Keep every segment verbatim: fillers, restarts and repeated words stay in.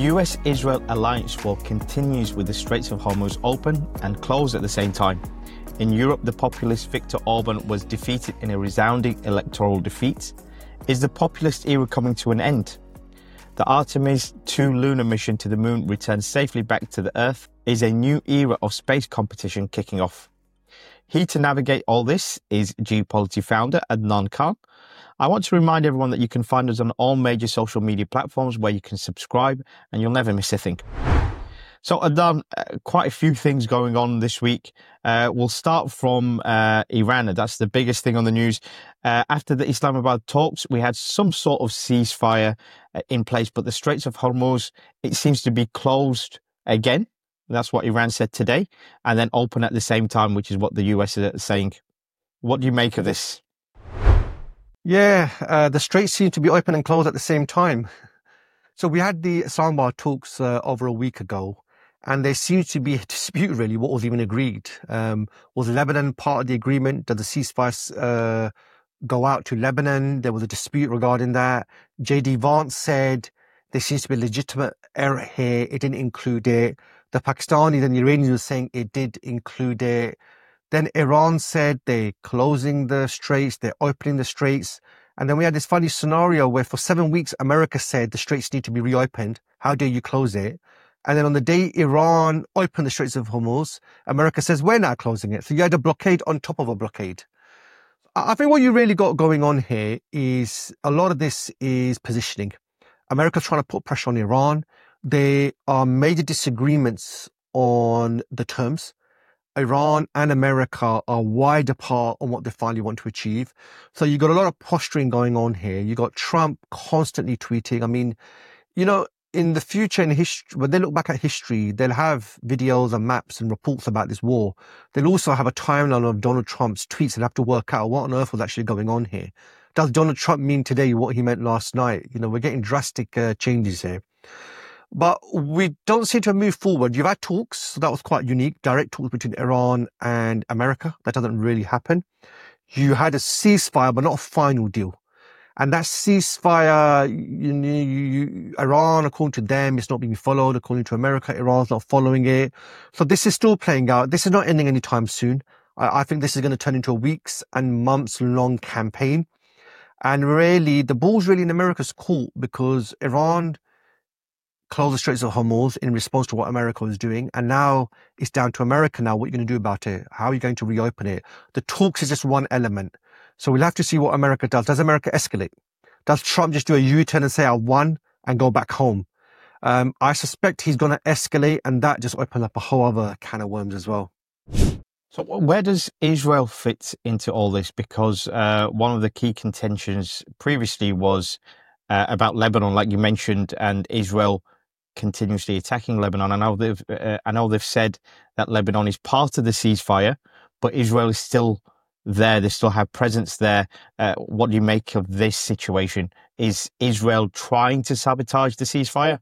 U S Israel alliance war continues with the Straits of Hormuz open and closed at the same time. In Europe, the populist Viktor Orban was defeated in a resounding electoral defeat. Is the populist era coming to an end? The Artemis two lunar mission to the moon returns safely back to the Earth. Is a new era of space competition kicking off? Here to navigate all this is Geopolity founder Adnan Khan. I want to remind everyone that you can find us on all major social media platforms where you can subscribe and you'll never miss a thing. So Adnan, uh, quite a few things going on this week. Uh, we'll start from uh, Iran. That's the biggest thing on the news. Uh, after the Islamabad talks, we had some sort of ceasefire uh, in place, but the Straits of Hormuz, it seems to be closed again. That's what Iran said today, and then open at the same time, which is what the U S is saying. What do you make of this? Yeah, uh, the Straits seem to be open and closed at the same time. So we had the Islamabad talks uh, over a week ago, and there seems to be a dispute really what was even agreed. Um, was Lebanon part of the agreement? Did the ceasefire uh, go out to Lebanon? There was a dispute regarding that. J D Vance said there seems to be a legitimate error here. It didn't include it. The Pakistanis and the Iranians were saying it did include it. Then Iran said they're closing the straits, they're opening the straits. And then we had this funny scenario where for seven weeks, America said the straits need to be reopened. How dare you close it? And then on the day Iran opened the Straits of Hormuz, America says, we're not closing it. So you had a blockade on top of a blockade. I think what you really got going on here is a lot of this is positioning. America's trying to put pressure on Iran. There are major disagreements on the terms. Iran and America are wide apart on what they finally want to achieve. So you got a lot of posturing going on here. You got Trump constantly tweeting. I mean, you know, in the future, in history, when they look back at history, they'll have videos and maps and reports about this war. They'll also have a timeline of Donald Trump's tweets and have to work out what on earth was actually going on here. Does Donald Trump mean today what he meant last night? You know, we're getting drastic uh, changes here. But we don't seem to move forward. You've had talks, so that was quite unique, direct talks between Iran and America. That doesn't really happen. You had a ceasefire, but not a final deal. And that ceasefire, you, you, you, Iran, according to them, is not being followed. According to America, Iran's not following it. So this is still playing out. This is not ending anytime soon. I, I think this is going to turn into a weeks and months long campaign. And really, the ball's really in America's court because Iran close the Straits of Hormuz in response to what America was doing. And now it's down to America now. What are you going to do about it? How are you going to reopen it? The talks is just one element. So we'll have to see what America does. Does America escalate? Does Trump just do a U-turn and say, I won and go back home? Um, I suspect he's going to escalate, and that just opens up a whole other can of worms as well. So where does Israel fit into all this? Because uh, one of the key contentions previously was uh, about Lebanon, like you mentioned, and Israel continuously attacking Lebanon. I know they've, uh, I know they've said that Lebanon is part of the ceasefire, but Israel is still there. They still have presence there. Uh, what do you make of this situation? Is Israel trying to sabotage the ceasefire?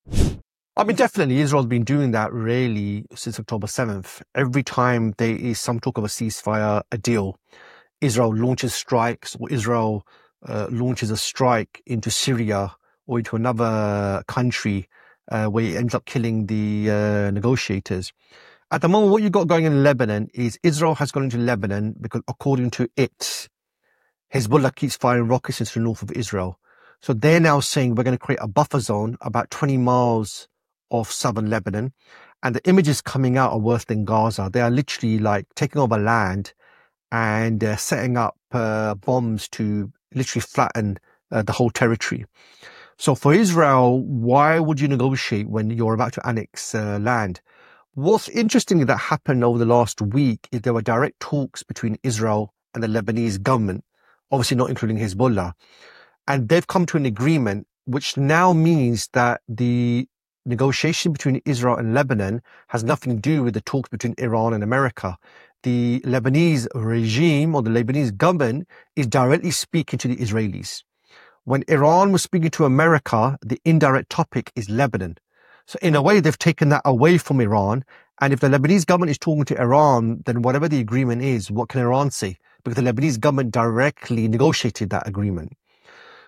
I mean, definitely Israel's been doing that really since October seventh. Every time there is some talk of a ceasefire, a deal, Israel launches strikes or Israel uh, launches a strike into Syria or into another country Uh, where it ends up killing the uh, negotiators. At the moment, what you've got going in Lebanon is Israel has gone into Lebanon because, according to it, Hezbollah keeps firing rockets into the north of Israel. So they're now saying we're going to create a buffer zone about twenty miles off southern Lebanon. And the images coming out are worse than Gaza. They are literally like taking over land and uh, setting up uh, bombs to literally flatten uh, the whole territory. So for Israel, why would you negotiate when you're about to annex uh, land? What's interesting that happened over the last week is there were direct talks between Israel and the Lebanese government, obviously not including Hezbollah. And they've come to an agreement, which now means that the negotiation between Israel and Lebanon has nothing to do with the talks between Iran and America. The Lebanese regime or the Lebanese government is directly speaking to the Israelis. When Iran was speaking to America, the indirect topic is Lebanon. So in a way, they've taken that away from Iran. And if the Lebanese government is talking to Iran, then whatever the agreement is, what can Iran say? Because the Lebanese government directly negotiated that agreement.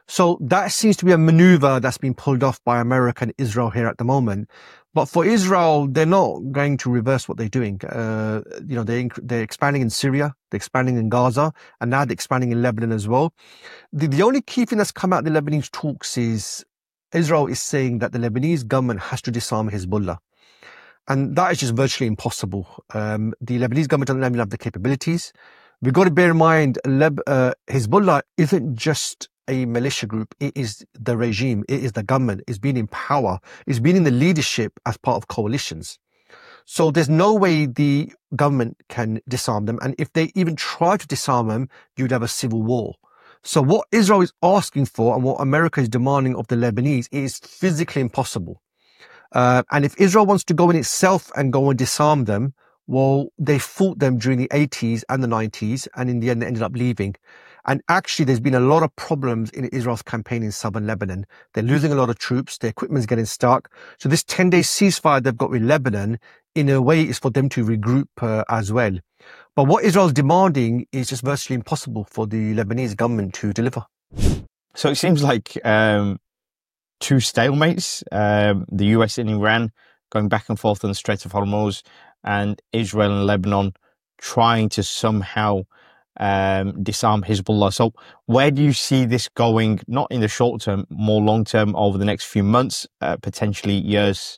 So that seems to be a maneuver that's been pulled off by America and Israel here at the moment. But for Israel, they're not going to reverse what they're doing. Uh, you know, they, they're expanding in Syria, they're expanding in Gaza, and now they're expanding in Lebanon as well. The, the only key thing that's come out of the Lebanese talks is Israel is saying that the Lebanese government has to disarm Hezbollah. And that is just virtually impossible. Um, the Lebanese government doesn't even have the capabilities. We've got to bear in mind, Leb, uh, Hezbollah isn't just a militia group. It is the regime. It is the government. It's been in power. It's been in the leadership as part of coalitions. So there's no way the government can disarm them. And if they even try to disarm them, you'd have a civil war. So what Israel is asking for and what America is demanding of the Lebanese is physically impossible. Uh, and if Israel wants to go in itself and go and disarm them, well, they fought them during the eighties and the nineties, and in the end, they ended up leaving. And actually, there's been a lot of problems in Israel's campaign in southern Lebanon. They're losing a lot of troops. Their equipment's getting stuck. So this ten-day ceasefire they've got with Lebanon, in a way, is for them to regroup uh, as well. But what Israel's demanding is just virtually impossible for the Lebanese government to deliver. So it seems like um, two stalemates, um, the U S and Iran going back and forth on the Strait of Hormuz, and Israel and Lebanon trying to somehow um, disarm Hezbollah. So where do you see this going, not in the short term, more long term, over the next few months, uh, potentially years?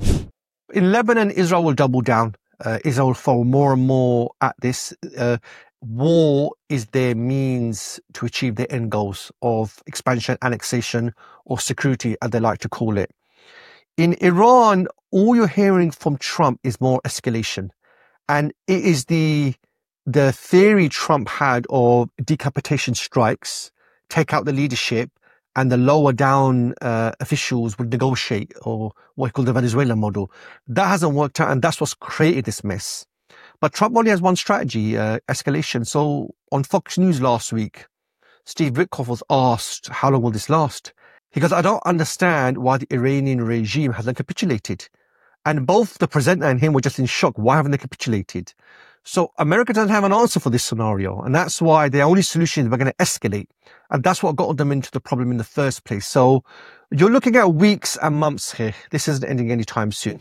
In Lebanon, Israel will double down. Uh, Israel will fall more and more at this. Uh, war is their means to achieve their end goals of expansion, annexation, or security, as they like to call it. In Iran, all you're hearing from Trump is more escalation. And it is the, the theory Trump had of decapitation strikes, take out the leadership, and the lower down uh, officials would negotiate, or what we call the Venezuelan model. That hasn't worked out, and that's what's created this mess. But Trump only has one strategy, uh, escalation. So on Fox News last week, Steve Witkoff was asked, how long will this last? He goes, I don't understand why the Iranian regime hasn't capitulated. And both the presenter and him were just in shock. Why haven't they capitulated? So America doesn't have an answer for this scenario. And that's why the only solution is we're going to escalate. And that's what got them into the problem in the first place. So you're looking at weeks and months here. This isn't ending anytime soon.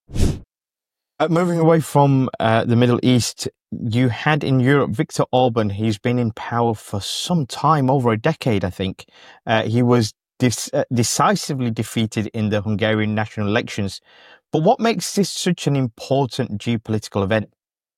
Uh, moving away from uh, the Middle East, you had in Europe Viktor Orban. He's been in power for some time, over a decade, I think. Uh, he was dis- uh, decisively defeated in the Hungarian national elections. But what makes this such an important geopolitical event?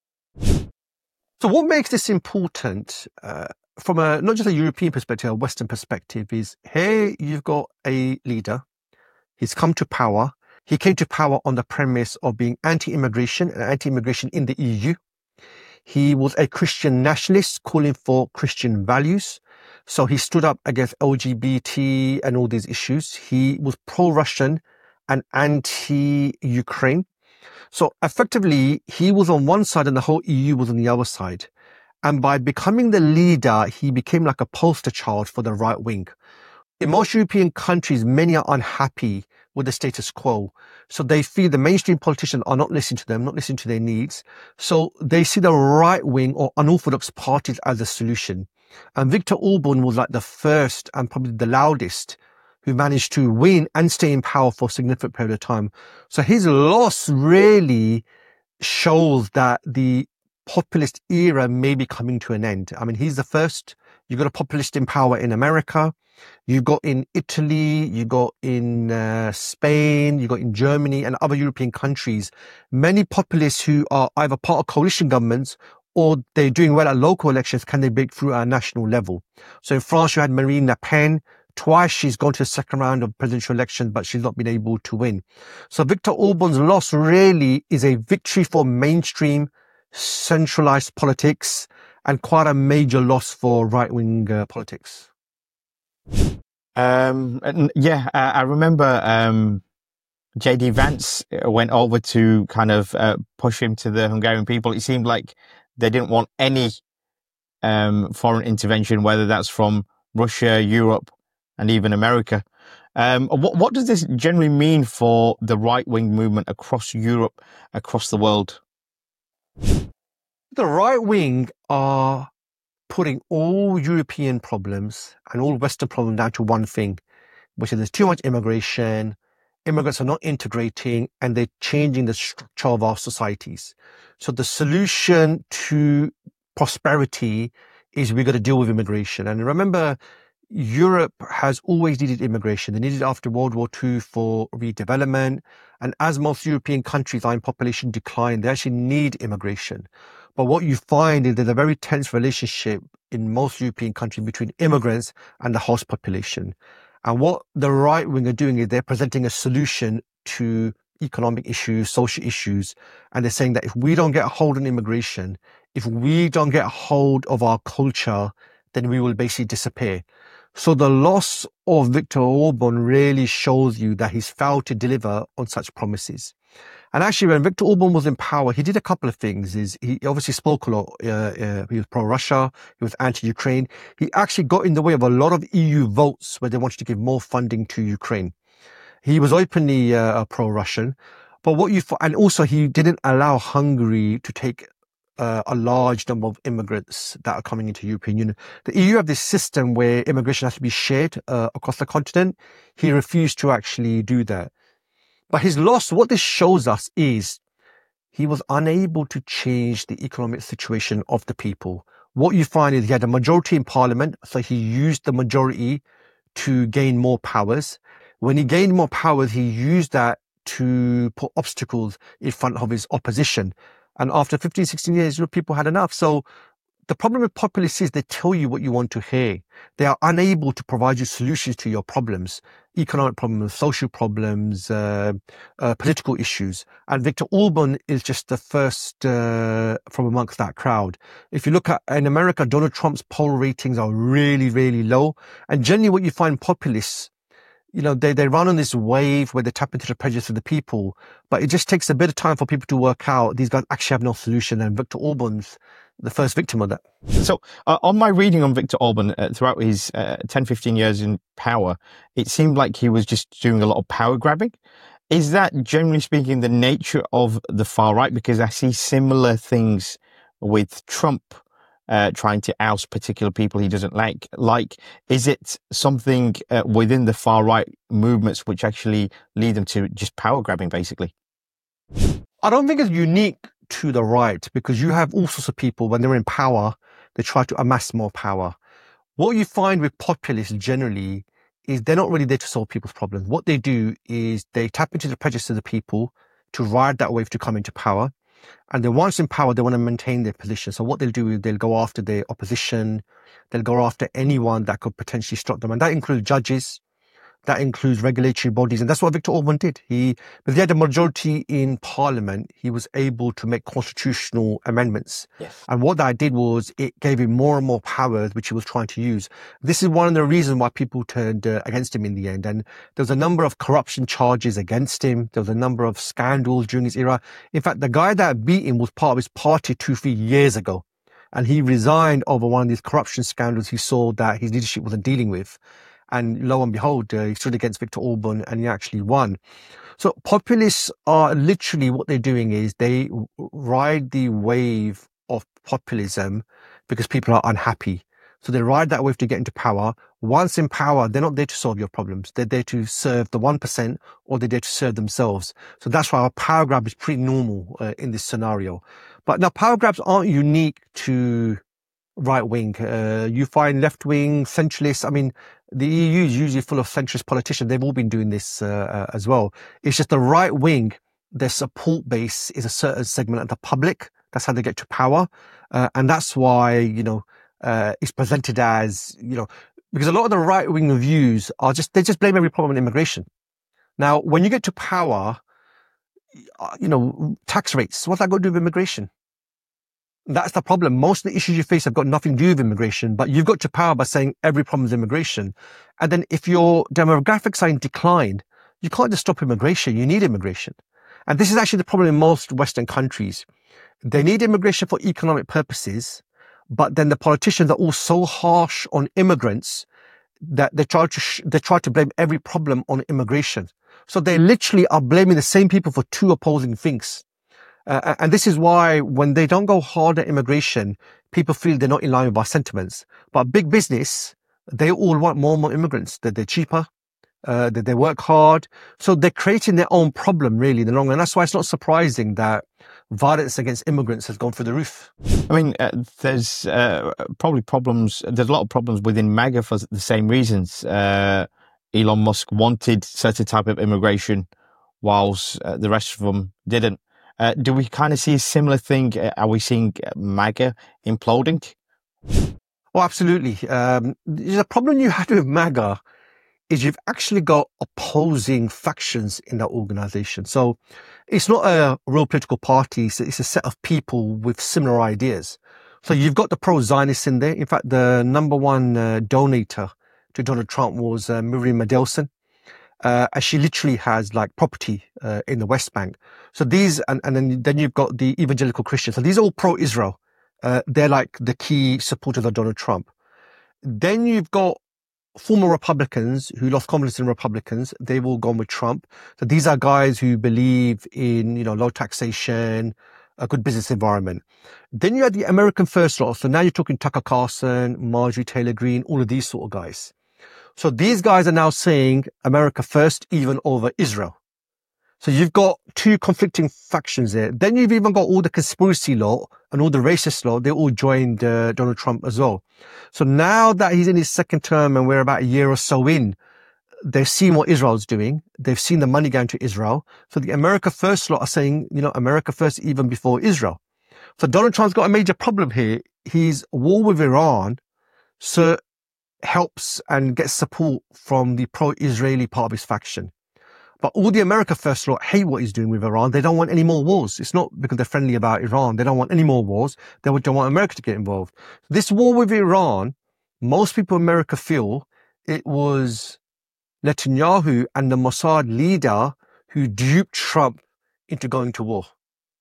So what makes this important uh, from a not just a European perspective, a Western perspective, is here you've got a leader. He's come to power. He came to power on the premise of being anti-immigration and anti-immigration in the E U. He was a Christian nationalist calling for Christian values. So he stood up against L G B T and all these issues. He was pro-Russian and anti-Ukraine. So effectively, he was on one side and the whole E U was on the other side. And by becoming the leader, he became like a poster child for the right wing. In most European countries, many are unhappy with the status quo. So they feel the mainstream politicians are not listening to them, not listening to their needs. So they see the right wing or unorthodox parties as a solution. And Viktor Orban was like the first and probably the loudest who managed to win and stay in power for a significant period of time. So his loss really shows that the populist era may be coming to an end. I mean, he's the first. You've got a populist in power in America. You've got in Italy, you got in uh, Spain, you got in Germany and other European countries, many populists who are either part of coalition governments or they're doing well at local elections. Can they break through at a national level? So in France, you had Marine Le Pen. Twice she's gone to the second round of presidential elections, but she's not been able to win. So Viktor Orban's loss really is a victory for mainstream centralized politics and quite a major loss for right-wing uh, politics. Um, and yeah, uh, I remember um, J D Vance went over to kind of uh, push him to the Hungarian people. It seemed like they didn't want any um, foreign intervention, whether that's from Russia, Europe, and even America. Um, what, what does this generally mean for the right-wing movement across Europe, across the world? The right wing are putting all European problems and all Western problems down to one thing, which is there's too much immigration, immigrants are not integrating, and they're changing the structure of our societies. So the solution to prosperity is we've got to deal with immigration. And remember, Europe has always needed immigration. They needed it after World War Two for redevelopment. And as most European countries are in population decline, they actually need immigration. But what you find is there's a very tense relationship in most European countries between immigrants and the host population. And what the right wing are doing is they're presenting a solution to economic issues, social issues. And they're saying that if we don't get a hold on immigration, if we don't get a hold of our culture, then we will basically disappear. So the loss of Viktor Orban really shows you that he's failed to deliver on such promises. And actually, when Viktor Orban was in power, he did a couple of things. Is he obviously spoke a lot. Uh, uh, he was pro-Russia. He was anti-Ukraine. He actually got in the way of a lot of E U votes where they wanted to give more funding to Ukraine. He was openly uh, pro-Russian. But what you and also he didn't allow Hungary to take uh, a large number of immigrants that are coming into European Union. The E U have this system where immigration has to be shared uh, across the continent. He refused to actually do that. But his loss, what this shows us is he was unable to change the economic situation of the people. What you find is he had a majority in parliament, so he used the majority to gain more powers. When he gained more powers, he used that to put obstacles in front of his opposition. And after fifteen, sixteen years, you know, people had enough. So the problem with populists is they tell you what you want to hear. They are unable to provide you solutions to your problems, economic problems, social problems, uh, uh, political issues. And Viktor Orban is just the first uh, from amongst that crowd. If you look at in America, Donald Trump's poll ratings are really, really low. And generally what you find populists, you know, they, they run on this wave where they tap into the prejudice of the people, but it just takes a bit of time for people to work out these guys actually have no solution. And Viktor Orban's the first victim of that. So uh, on my reading on Viktor Orban uh, throughout his uh, ten, fifteen years in power, it seemed like he was just doing a lot of power grabbing. Is that generally speaking the nature of the far right? Because I see similar things with Trump uh, trying to oust particular people he doesn't like. Like, is it something uh, within the far right movements which actually lead them to just power grabbing, basically? I don't think it's unique to the right, because you have all sorts of people, when they're in power, they try to amass more power. What you find with populists generally is they're not really there to solve people's problems. What they do is they tap into the prejudice of the people to ride that wave to come into power. And then once in power, they want to maintain their position. So what they'll do is they'll go after their opposition. They'll go after anyone that could potentially stop them. And that includes judges. That includes regulatory bodies. And that's what Viktor Orban did. He, because he had a majority in parliament, he was able to make constitutional amendments. Yes. And what that did was it gave him more and more powers, which he was trying to use. This is one of the reasons why people turned uh, against him in the end. And there was a number of corruption charges against him. There was a number of scandals during his era. In fact, the guy that beat him was part of his party two, three years ago. And he resigned over one of these corruption scandals he saw that his leadership wasn't dealing with. And lo and behold, uh, he stood against Viktor Orban and he actually won. So populists are literally what they're doing is they ride the wave of populism because people are unhappy. So they ride that wave to get into power. Once in power, they're not there to solve your problems. They're there to serve the one percent or they're there to serve themselves. So that's why our power grab is pretty normal uh, in this scenario. But now power grabs aren't unique to right wing. Uh, you find left wing, centralists. I mean, the E U is usually full of centrist politicians. They've all been doing this uh, uh, as well. It's just the right wing, their support base is a certain segment of the public. That's how they get to power. Uh, and that's why, you know, uh, it's presented as, you know, because a lot of the right wing views are just, they just blame every problem on immigration. Now, when you get to power, you know, tax rates, what's that got to do with immigration? That's the problem. Most of the issues you face have got nothing to do with immigration, but you've got to power by saying every problem is immigration. And then if your demographics are in decline, you can't just stop immigration. You need immigration. And this is actually the problem in most Western countries. They need immigration for economic purposes, but then the politicians are all so harsh on immigrants that they try to, sh- they try to blame every problem on immigration. So they literally are blaming the same people for two opposing things. Uh, and this is why when they don't go hard at immigration, people feel they're not in line with our sentiments. But big business, they all want more and more immigrants, that they're cheaper, uh, that they work hard. So they're creating their own problem, really, in the long run. That's why it's not surprising that violence against immigrants has gone through the roof. I mean, uh, there's uh, probably problems. There's a lot of problems within MAGA for the same reasons. Uh, Elon Musk wanted certain type of immigration, whilst uh, the rest of them didn't. Uh, do we kind of see a similar thing? Are we seeing MAGA imploding? Oh, absolutely. Um, the problem you had with MAGA is you've actually got opposing factions in that organization. So it's not a real political party. It's a set of people with similar ideas. So you've got the pro-Zionists in there. In fact, the number one uh, donator to Donald Trump was uh, Miriam Adelson. Uh, and she literally has like property uh, in the West Bank. So these, and, and then, then you've got the evangelical Christians. So these are all pro-Israel. Uh, they're like the key supporters of Donald Trump. Then you've got former Republicans who lost confidence in Republicans. They've all gone with Trump. So these are guys who believe in, you know, low taxation, a good business environment. Then you had the American First lot. So now you're talking Tucker Carlson, Marjorie Taylor Greene, all of these sort of guys. So these guys are now saying America first, even over Israel. So you've got two conflicting factions there. Then you've even got all the conspiracy law and all the racist law. They all joined uh, Donald Trump as well. So now that he's in his second term and we're about a year or so in, they've seen what Israel's doing. They've seen the money going to Israel. So the America First lot are saying, you know, America first even before Israel. So Donald Trump's got a major problem here. He's war with Iran, so helps and gets support from the pro-Israeli part of his faction. But all the America First lot hate what he's doing with Iran. They don't want any more wars. It's not because they're friendly about Iran. They don't want any more wars. They don't want America to get involved. This war with Iran, most people in America feel it was Netanyahu and the Mossad leader who duped Trump into going to war.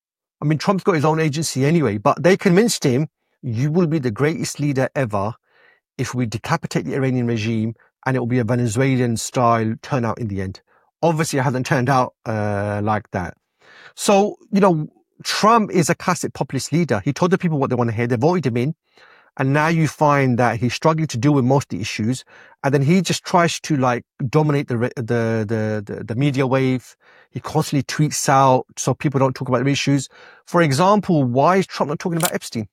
I mean, Trump's got his own agency anyway, but they convinced him, you will be the greatest leader ever if we decapitate the Iranian regime, and it will be a Venezuelan style turnout in the end. Obviously, it hasn't turned out uh, like that. So, you know, Trump is a classic populist leader. He told the people what they want to hear. They voted him in. And now you find that he's struggling to deal with most of the issues. And then he just tries to like dominate the, the, the, the, the media wave. He constantly tweets out so people don't talk about the issues. For example, why is Trump not talking about Epstein?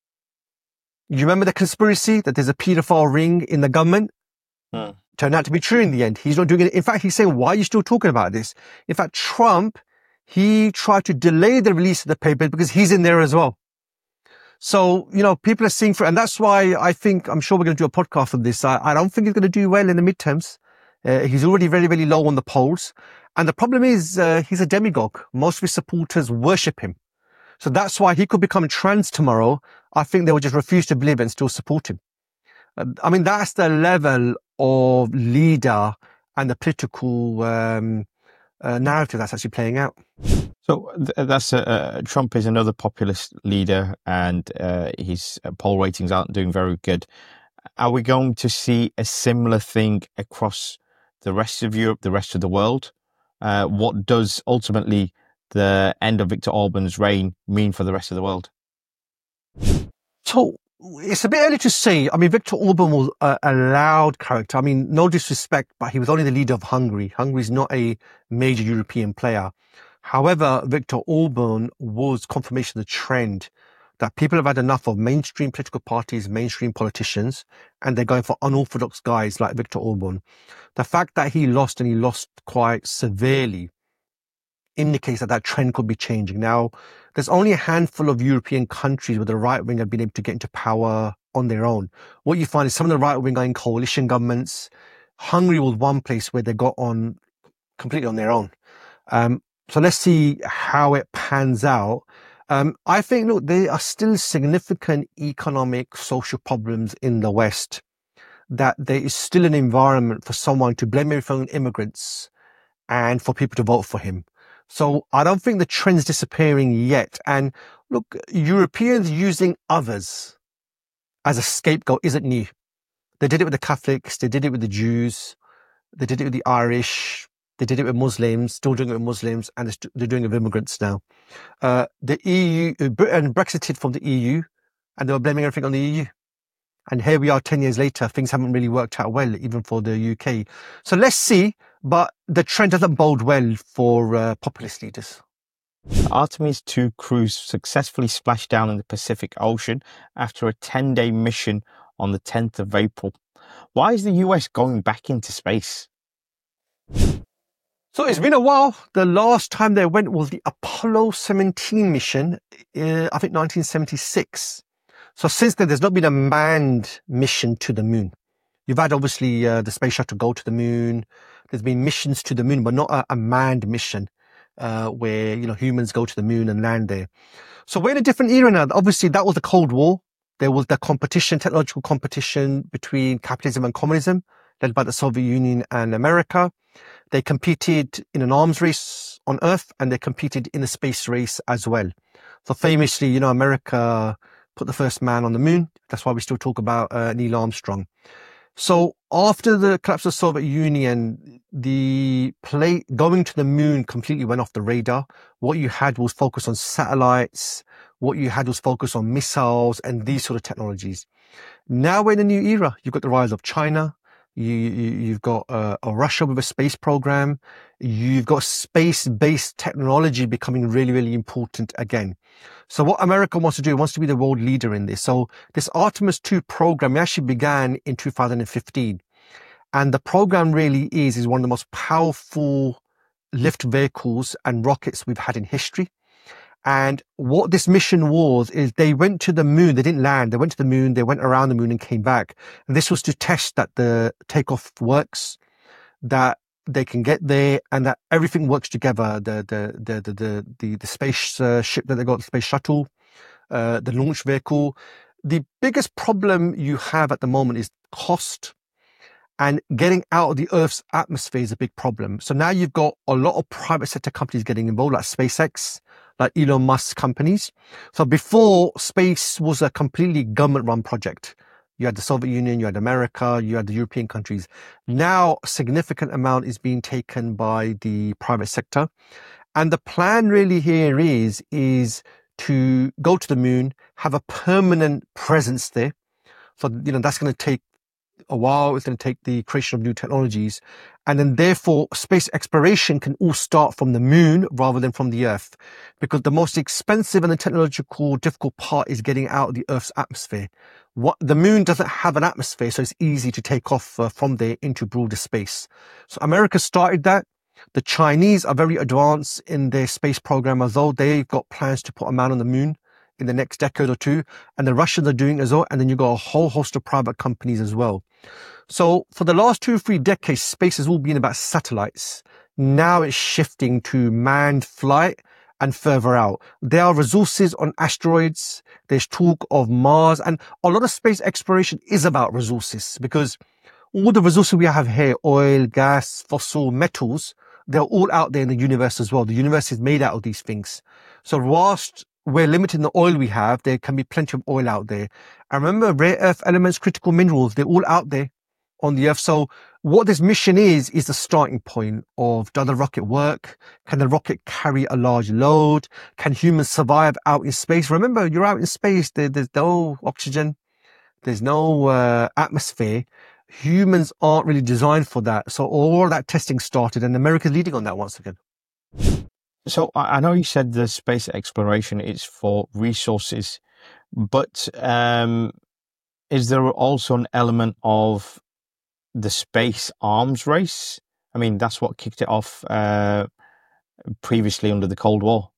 You remember the conspiracy that there's a paedophile ring in the government? Hmm. Turned out to be true in the end. He's not doing it. In fact, he's saying, why are you still talking about this? In fact, Trump, he tried to delay the release of the papers because he's in there as well. So, you know, people are seeing for, and that's why I think, I'm sure we're going to do a podcast on this. I, I don't think he's going to do well in the midterms. Uh, he's already very, very low on the polls. And the problem is, uh, he's a demagogue. Most of his supporters worship him. So that's why he could become trans tomorrow. I think they would just refuse to believe it and still support him. Uh, I mean, that's the level of leader and the political um, uh, narrative that's actually playing out. So th- that's a, uh, Trump is another populist leader, and uh, his poll ratings aren't doing very good. Are we going to see a similar thing across the rest of Europe, the rest of the world? Uh, what does ultimately the end of Viktor Orban's reign mean for the rest of the world? So it's a bit early to say. I mean, Viktor Orban was a, a loud character. I mean, no disrespect, but he was only the leader of Hungary. Hungary is not a major European player. However, Viktor Orban was confirmation of the trend that people have had enough of mainstream political parties, mainstream politicians, and they're going for unorthodox guys like Viktor Orban. The fact that he lost, and he lost quite severely, indicates that that trend could be changing. Now, there's only a handful of European countries where the right wing have been able to get into power on their own. What you find is some of the right wing are in coalition governments. Hungary was one place where they got on completely on their own. Um, so let's see how it pans out. Um, I think, look, there are still significant economic, social problems in the West, that there is still an environment for someone to blame everything on immigrants and for people to vote for him. So I don't think the trend's disappearing yet. And look, Europeans using others as a scapegoat isn't new. They did it with the Catholics. They did it with the Jews. They did it with the Irish. They did it with Muslims, still doing it with Muslims, and they're, st- they're doing it with immigrants now. Uh, the E U, Britain Brexited from the E U, and they were blaming everything on the E U. And here we are ten years later, things haven't really worked out well, even for the U K. So let's see, but the trend doesn't bode well for uh, populist leaders. The Artemis two cruise successfully splashed down in the Pacific Ocean after a ten-day mission on the tenth of April. Why is the U S going back into space? So it's been a while. The last time they went was the Apollo seventeen mission, uh, I think nineteen seventy-six. So since then, there's not been a manned mission to the moon. You've had obviously uh, the space shuttle go to the moon. There's been missions to the moon, but not a, a manned mission uh, where, you know, humans go to the moon and land there. So we're in a different era now. Obviously, that was the Cold War. There was the competition, technological competition between capitalism and communism, led by the Soviet Union and America. They competed in an arms race on Earth, and they competed in a space race as well. So famously, you know, America put the first man on the moon. That's why we still talk about uh, Neil Armstrong. So after the collapse of the Soviet Union, the play going to the moon completely went off the radar. What you had was focus on satellites. What you had was focus on missiles and these sort of technologies. Now we're in a new era. You've got the rise of China. You, you, you've got uh, a Russia with a space program. You've got space-based technology becoming really, really important again. So what America wants to do, it wants to be the world leader in this. So this Artemis two program actually began in two thousand fifteen. And the program really is, is one of the most powerful lift vehicles and rockets we've had in history. And what this mission was, is they went to the moon. They didn't land. They went to the moon. They went around the moon and came back. And this was to test that the takeoff works, that they can get there, and that everything works together. The the the the the the, the space uh, ship that they got, the space shuttle, uh, the launch vehicle. The biggest problem you have at the moment is cost. And getting out of the Earth's atmosphere is a big problem. So now you've got a lot of private sector companies getting involved, like SpaceX, like Elon Musk companies. So before, space was a completely government-run project. You had the Soviet Union, you had America, you had the European countries. Now, a significant amount is being taken by the private sector. And the plan really here is, is to go to the moon, have a permanent presence there. So, you know, that's going to take a while. It's going to take the creation of new technologies. And then therefore space exploration can all start from the moon rather than from the Earth, because the most expensive and the technological difficult part is getting out of the Earth's atmosphere. What the moon doesn't have an atmosphere, so it's easy to take off uh, from there into broader space. So America started that. The Chinese are very advanced in their space program as well. They've got plans to put a man on the moon in the next decade or two, and the Russians are doing it as well. And then you've got a whole host of private companies as well. So for the last two or three decades, space has all been about satellites. Now it's shifting to manned flight and further out. There are resources on asteroids. There's talk of Mars, and a lot of space exploration is about resources, because all the resources we have here, oil, gas, fossil, metals, they're all out there in the universe as well. The universe is made out of these things. So whilst we're limited in the oil we have, there can be plenty of oil out there. And remember, rare earth elements, critical minerals, they're all out there on the Earth. So what this mission is, is the starting point of, does the rocket work? Can the rocket carry a large load? Can humans survive out in space? Remember, you're out in space, there, there's no oxygen, there's no uh, atmosphere. Humans aren't really designed for that. So all that testing started, and America's leading on that once again. So I know you said the space exploration is for resources, but um, is there also an element of the space arms race? I mean, that's what kicked it off uh, previously under the Cold War.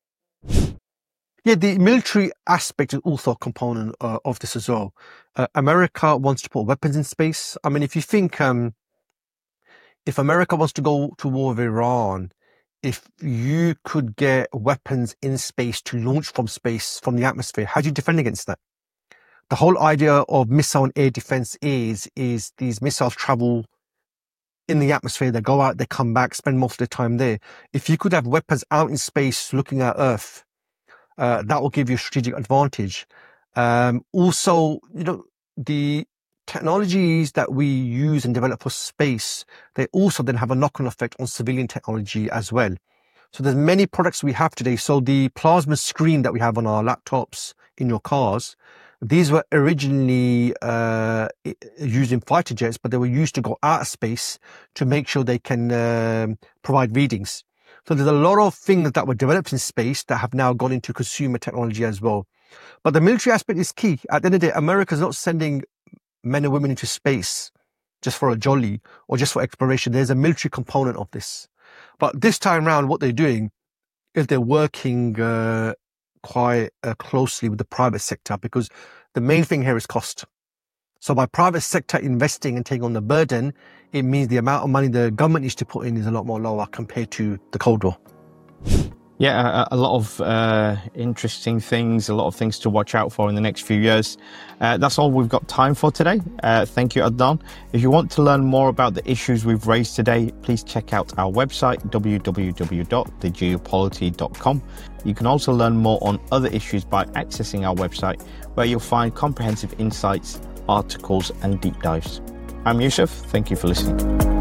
Yeah, the military aspect is also a component uh, of this as well. Uh, America wants to put weapons in space. I mean, if you think, um, if America wants to go to war with Iran, if you could get weapons in space to launch from space, from the atmosphere, how do you defend against that? The whole idea of missile and air defense is, is these missiles travel in the atmosphere, they go out, they come back, spend most of their time there. If you could have weapons out in space looking at Earth, uh, that will give you a strategic advantage. Um, also, you know, the technologies that we use and develop for space, they also then have a knock-on effect on civilian technology as well. So there's many products we have today. So the plasma screen that we have on our laptops, in your cars, these were originally uh, used in fighter jets, but they were used to go out of space to make sure they can uh, provide readings. So there's a lot of things that were developed in space that have now gone into consumer technology as well. But the military aspect is key. At the end of the day, America's not sending men and women into space just for a jolly or just for exploration. There's a military component of this. But this time around, what they're doing is they're working uh, quite uh, closely with the private sector, because the main thing here is cost. So by private sector investing and taking on the burden, it means the amount of money the government needs to put in is a lot more lower compared to the Cold War. Yeah, a, a lot of uh, interesting things, a lot of things to watch out for in the next few years. Uh, that's all we've got time for today. Uh, thank you, Adnan. If you want to learn more about the issues we've raised today, please check out our website, w w w dot the geopolity dot com. You can also learn more on other issues by accessing our website, where you'll find comprehensive insights, articles, and deep dives. I'm Yusuf. Thank you for listening.